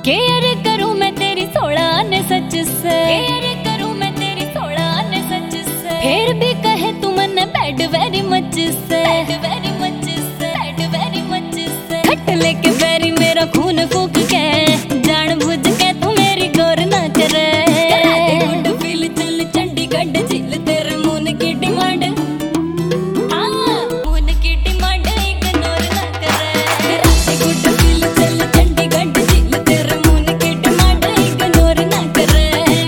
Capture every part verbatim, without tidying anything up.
Care करूं मैं तेरी सोलह ने सच से, केयर करूं मैं तेरी सोलह ने सच से। फिर भी कहे तू मन बैड वेरी मच से, बैड वेरी मच से, बैड वेरी मच से। खट लेके बैरी मेरा खून फूक के, जान बुझ के तू मेरी गौर ना करे। करा दे गुड फील चल चंडीगढ़ झील तेरे मून की डिमांड, हाँ मून की डिमांड इग्नोर ना करे। करा दे गुड फील चल चंडीगढ़ झील तेरे मून की डिमांड इग्नोर ना करे।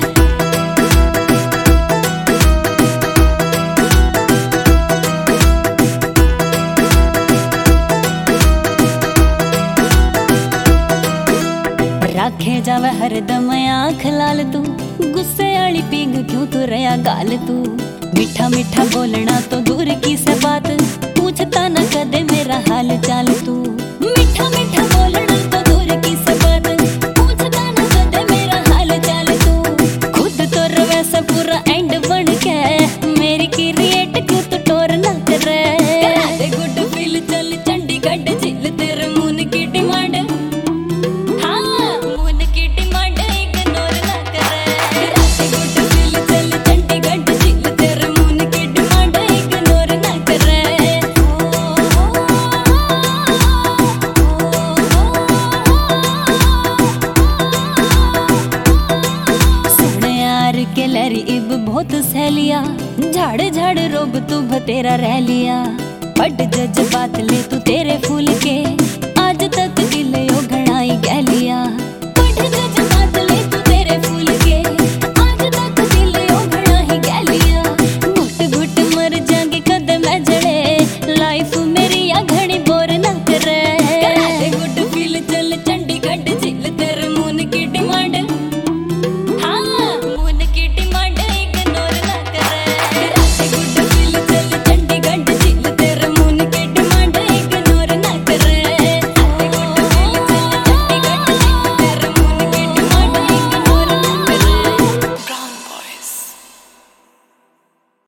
राखे जावे हरदम आँख लाल तू, गुस्से वाली पींग क्यों तू रया गाल तू। मीठा मीठा बोलना तो दूर की से बात, पूछता न कदे मेरा हाल चाल तू। मीठा मीठा बोलना तो दूर की से बात, पूछता न कदे मेरा हाल चाल तू। खुद तो रवे से पूरा एंड बन के, मेरी क्रिएट क्यों तू टोर ना करे। करा दे गुड फील चल चंडीगढ़ झील तेरे मून की डिमांड, के लरी इब बहुत सहेलिया। झाड़ झाड़ रोब तू बतेरा रह लिया, बड़ जज्बात ले तू तेरे फूल के।